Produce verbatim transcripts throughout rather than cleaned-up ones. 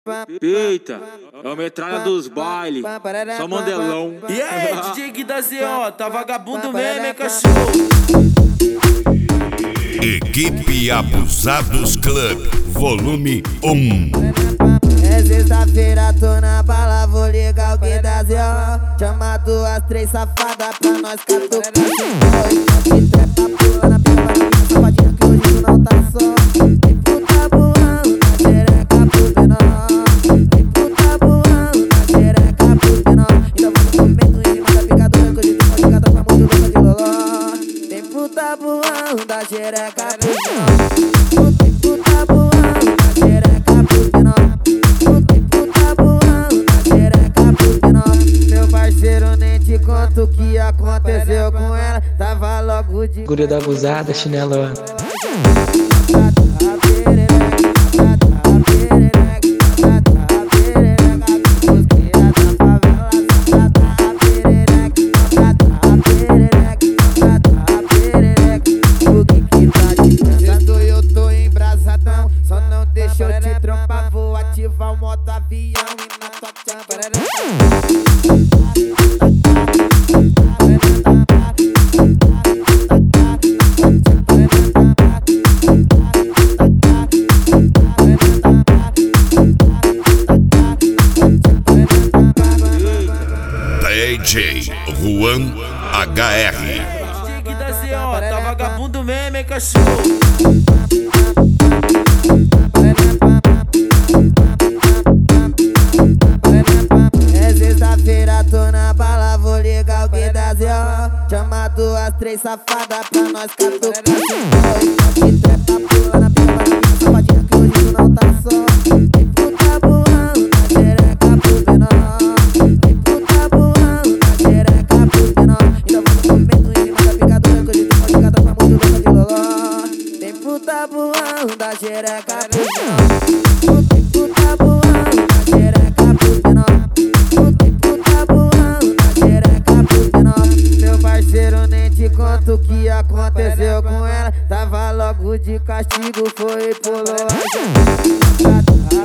Eita, é o metralha dos bailes, só mandelão. E aí, D J Gui da Z O, tá vagabundo mesmo, hein, cachorro? Equipe Abusados Club, volume um. É sexta-feira, tô na bala, vou ligar o Gui da Z O. Chama duas, três safadas pra nós catucar. E trepa pulando a pica, vai na safadinha que hoje tu não tá só. Tem puta voando na xereca pro menor. Tem puta voando na xereca pro menor. Então vamos no momento em cima da picadura, que hoje tu pode catar pra muito louca de loló. Tem puta voando da xereca pro menor. Tem puta voando na xereca pro menor. Conto o que aconteceu com ela, tava logo de Guria da abusada, chinelona. Eu tô embrasadão, só não deixa eu te trompar. Vou ativar o modo avião e na tua chamba. D J Juan H R. D J Gui da Z O, tá vagabundo mesmo, hein, cachorro? É sexta-feira, tô na bala, vou ligar o Gui da Z O. Chama duas, três safadas pra nós catucar. E trepa pulando a pica, vai na safadinha que hoje tu não tá só. Tem puta voando na xereca pro menor. Tem puta voando na xereca pro menor. Então vamos no momento em cima da picadura, que hoje tu pode catar pra muito louca de loló. Tem puta voando da xereca pro menor. Tem puta voando na xereca pro menor. Tem puta voando na xereca pro menor. Meu parceiro, nem te conto o que aconteceu com ela, tava logo de castigo, foi e pulou a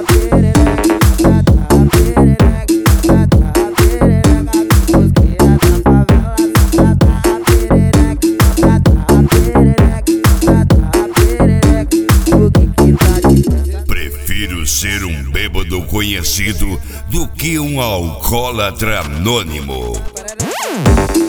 Prefiro ser um bêbado conhecido do que um alcoólatra anônimo.